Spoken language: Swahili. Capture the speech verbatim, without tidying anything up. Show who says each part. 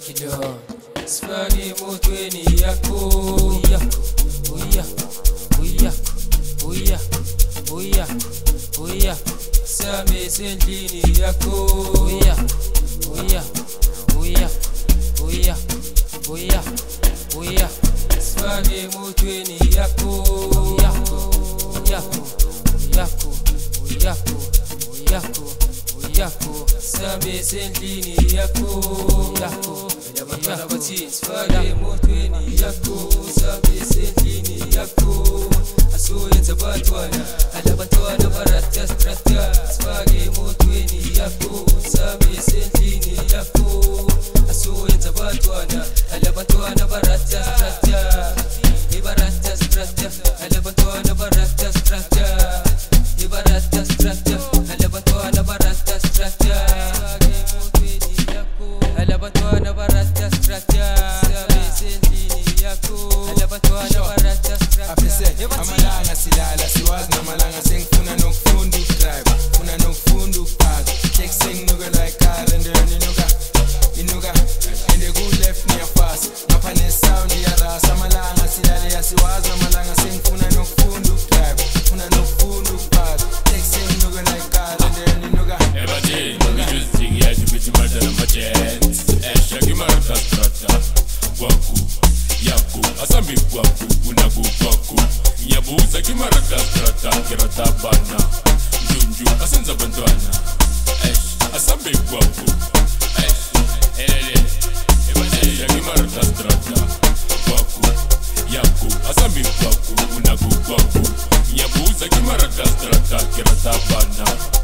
Speaker 1: kidon sifake emotweni yakho uyakho uyakho uyakho uyakho uyakho uyakho same sendlini yakho uyakho uyakho uyakho uyakho uyakho uyakho sifake emotweni yakho uyakho uyakho uyakho uyakho uyakho uyakho same sendlini yakho yakho yabantwana bathi sifake emotweni yakho same sendlini yakho asoyenza abantwana alabantwana barata strata sifake emotweni yakho same sendlini yakho asoyenza abantwana alabantwana barata strata ibarata strata alabantwana barata strata ibarata strata alabantwana barata strata alabantwana barata strata same sendlini yakho alabantwana barata strata
Speaker 2: amalanga silala siwazi namalanga sengifuna nokufunda ukudrive funa nokufunda ukupaka teksengnuka like car and then inuka inuka and the good left near fast ngapha ne sound yarasa amalanga silala yasiwazi namalanga sengifuna nokufunda ukudrive funa nokufunda ukupaka teksengnuka like car and then inuka
Speaker 3: ebathi ngijuziki yathi bithi manje namajens esha kimarata strata kwaku yakho asambi kwaku unaku kwaku ngiyabuza kimarata strata kirata bana njunju asenza abantwana esh asambi kwaku esh elele ebathi kimarata strata kwaku yakho asambi kwaku unaku kwaku ngiyabuza kimarata strata kirata bana